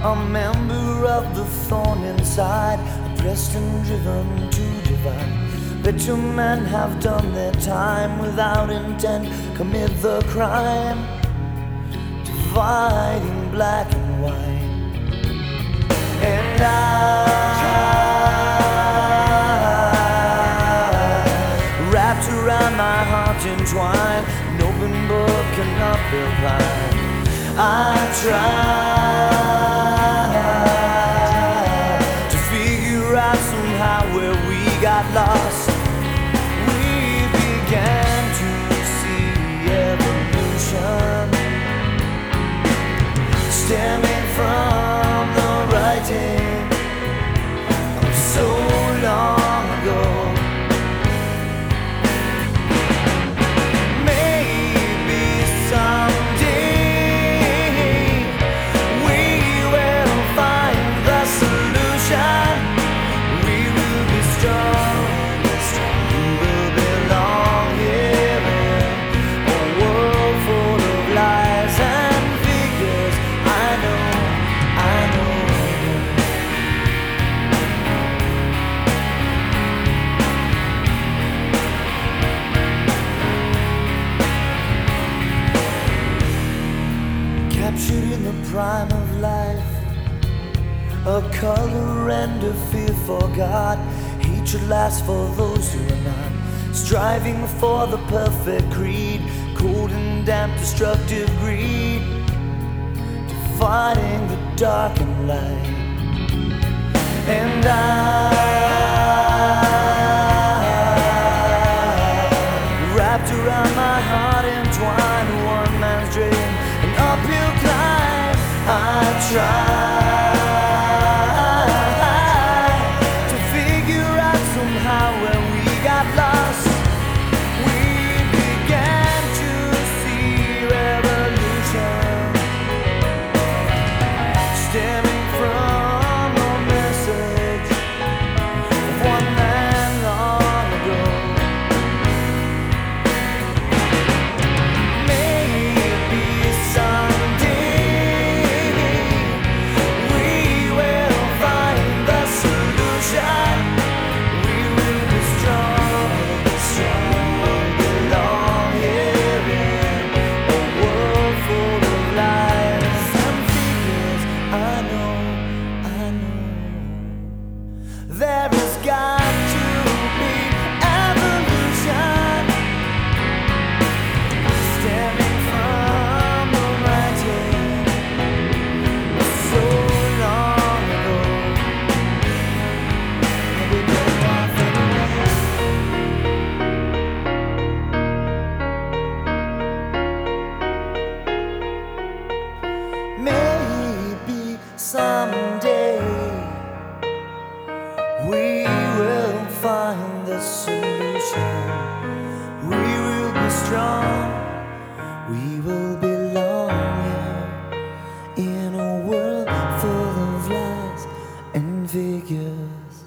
A member of the thorn inside, oppressed and driven to divide. Bitter men have done their time without intent, commit the crime, dividing black and white. And wrapped around my heart entwined, an open book cannot be blind. I tried to figure out somehow where we got lost. We began to see evolution stemming from the writing of so long ago. Maybe someday we will find the solution. We will be strong, we will belong here in a world full of lies and figures. I know. Captured in the prime of life, a color and a fear for God. Hatred lasts for those who are not striving for the perfect creed. Cold and damp, destructive greed, dividing the dark and light. And wrapped around my heart entwined, one man's dream, an uphill climb. I tried to figure out somehow where we got lost. We began to see revolution stemming from a message of one man long ago. Maybe someday we will find the solution. We will be strong, belong here in a world full of lies and figures. I know. There has got to be evolution stemming from the writing so long ago. We go off anyway. Maybe someday we will find the solution. We will be strong, we will belong here in a world full of lies and figures.